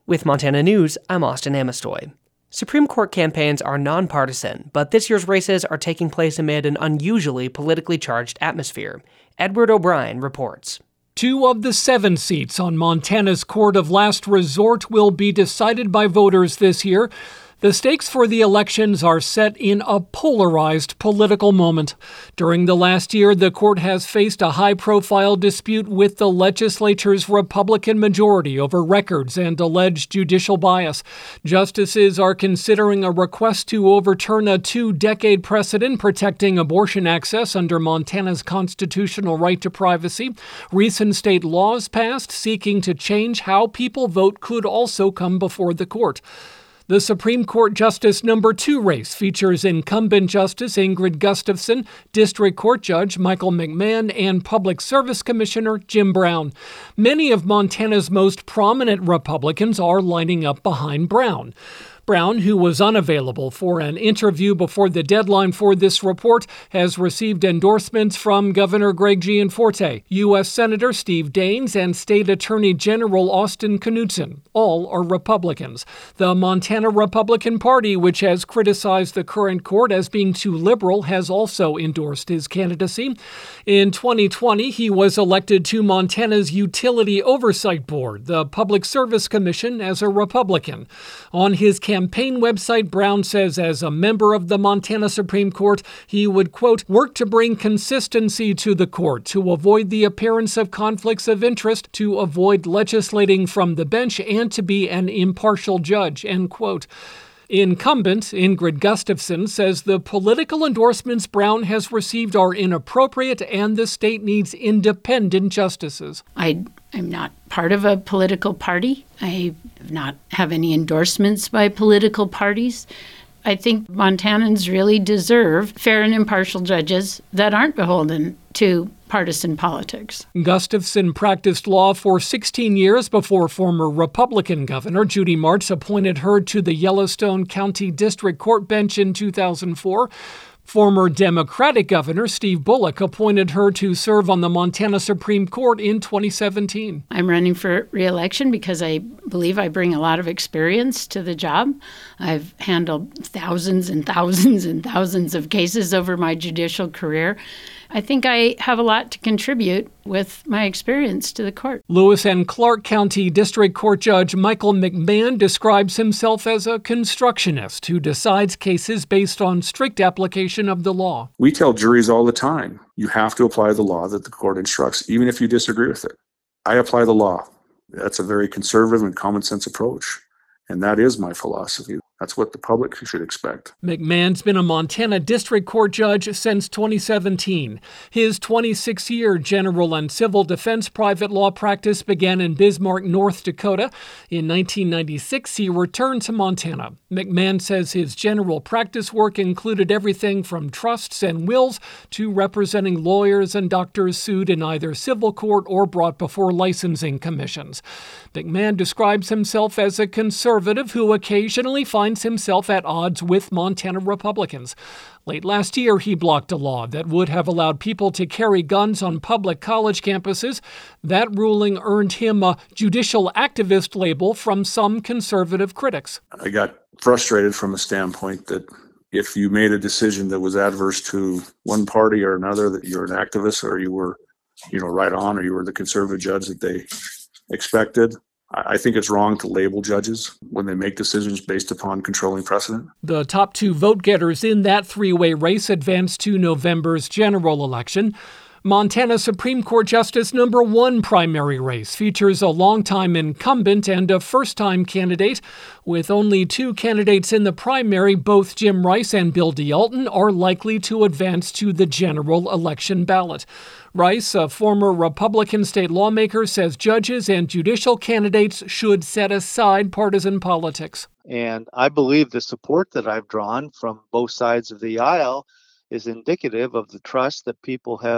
With Montana News, I'm Austin Amestoy. Supreme Court campaigns are nonpartisan, but this year's races are taking place amid an unusually politically charged atmosphere. Edward O'Brien reports. 2 of the 7 seats on Montana's Court of Last Resort will be decided by voters this year. The stakes for the elections are set in a polarized political moment. During the last year, the court has faced a high-profile dispute with the legislature's Republican majority over records and alleged judicial bias. Justices are considering a request to overturn a 2-decade precedent protecting abortion access under Montana's constitutional right to privacy. Recent state laws passed seeking to change how people vote could also come before the court. The Supreme Court Justice No. 2 race features incumbent Justice Ingrid Gustafson, District Court Judge Michael McMahon, and Public Service Commissioner Jim Brown. Many of Montana's most prominent Republicans are lining up behind Brown. Brown, who was unavailable for an interview before the deadline for this report, has received endorsements from Governor Greg Gianforte, U.S. Senator Steve Daines, and State Attorney General Austin Knudsen. All are Republicans. The Montana Republican Party, which has criticized the current court as being too liberal, has also endorsed his candidacy. In 2020, he was elected to Montana's Utility Oversight Board, the Public Service Commission, as a Republican. On his campaign website, Brown says as a member of the Montana Supreme Court, he would, quote, work to bring consistency to the court, to avoid the appearance of conflicts of interest, to avoid legislating from the bench, and to be an impartial judge, end quote. Incumbent Ingrid Gustafson says the political endorsements Brown has received are inappropriate and the state needs independent justices. I'm not part of a political party. I have not have any endorsements by political parties. I think Montanans really deserve fair and impartial judges that aren't beholden to partisan politics. Gustafson practiced law for 16 years before former Republican Governor Judy Martz appointed her to the Yellowstone County District Court bench in 2004. Former Democratic Governor Steve Bullock appointed her to serve on the Montana Supreme Court in 2017. I'm running for re-election because I believe I bring a lot of experience to the job. I've handled thousands and thousands and thousands of cases over my judicial career. I think I have a lot to contribute with my experience to the court. Lewis and Clark County District Court Judge Michael McMahon describes himself as a constructionist who decides cases based on strict application of the law. We tell juries all the time, you have to apply the law that the court instructs, even if you disagree with it. I apply the law. That's a very conservative and common sense approach. And that is my philosophy. That's what the public should expect. McMahon's been a Montana District Court judge since 2017. His 26-year general and civil defense private law practice began in Bismarck, North Dakota. In 1996, he returned to Montana. McMahon says his general practice work included everything from trusts and wills to representing lawyers and doctors sued in either civil court or brought before licensing commissions. McMahon describes himself as a conservative who occasionally finds himself at odds with Montana Republicans. Late last year, he blocked a law that would have allowed people to carry guns on public college campuses. That ruling earned him a judicial activist label from some conservative critics. I got frustrated from a standpoint that if you made a decision that was adverse to one party or another, that you're an activist or you were, right on, or you were the conservative judge that they expected. I think it's wrong to label judges when they make decisions based upon controlling precedent. The top 2 vote-getters in that 3-way race advanced to November's general election. Montana Supreme Court Justice No. 1 primary race features a longtime incumbent and a first-time candidate. With only 2 candidates in the primary, both Jim Rice and Bill D'Alton are likely to advance to the general election ballot. Rice, a former Republican state lawmaker, says judges and judicial candidates should set aside partisan politics. And I believe the support that I've drawn from both sides of the aisle is indicative of the trust that people have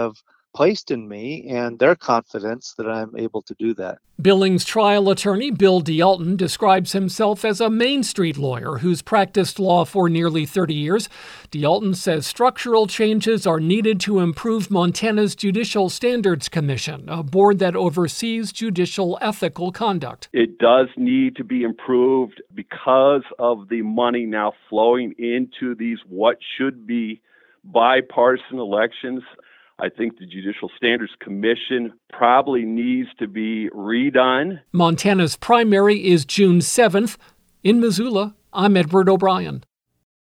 placed in me and their confidence that I'm able to do that. Billings trial attorney Bill D'Alton describes himself as a Main Street lawyer who's practiced law for nearly 30 years. D'Alton says structural changes are needed to improve Montana's Judicial Standards Commission, a board that oversees judicial ethical conduct. It does need to be improved because of the money now flowing into these what should be bipartisan elections. I think the Judicial Standards Commission probably needs to be redone. Montana's primary is June 7th. In Missoula, I'm Edward O'Brien.